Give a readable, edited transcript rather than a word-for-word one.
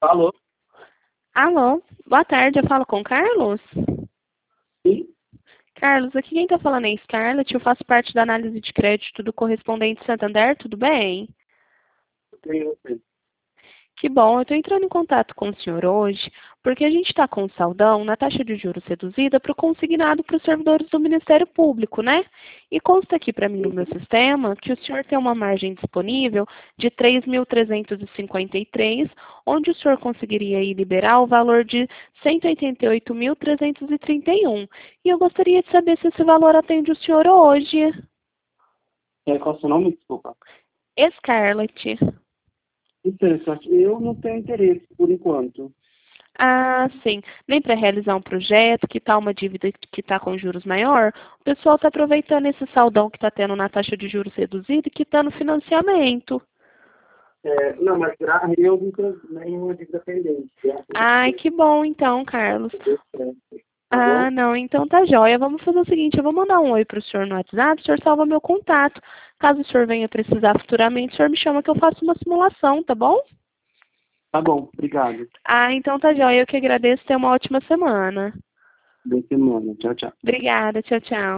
Alô? Alô, boa tarde, eu falo com o Carlos? Sim? Carlos, aqui quem está falando é Scarlett, eu faço parte da análise de crédito do Correspondente Santander, tudo bem? Tenho você. Que bom, eu estou entrando em contato com o senhor hoje, porque a gente está com um saldão na taxa de juros reduzida para o consignado para os servidores do Ministério Público, né? E consta aqui para mim no meu sistema que o senhor tem uma margem disponível de 3.353, onde o senhor conseguiria aí liberar o valor de 188.331. E eu gostaria de saber se esse valor atende o senhor hoje. Qual é o seu nome? Desculpa. Scarlett. Interessante. Eu não tenho interesse por enquanto. Ah, sim. Nem para realizar um projeto, que está uma dívida que está com juros maior, o pessoal está aproveitando esse saldão que está tendo na taxa de juros reduzida e que está no financiamento. Não, mas eu não tenho nenhuma dívida pendente. Graças a Ai, Deus. que bom então, Carlos. Deu certo. Tá Ah, bom? não, então tá jóia. Vamos fazer o seguinte, eu vou mandar um oi para o senhor no WhatsApp, o senhor salva meu contato. Caso o senhor venha precisar futuramente, o senhor me chama que eu faço uma simulação, tá bom? Tá bom, obrigado. Ah, então tá jóia. Eu que agradeço. Tenha uma ótima semana. Boa semana. Tchau, tchau. Obrigada. Tchau, tchau.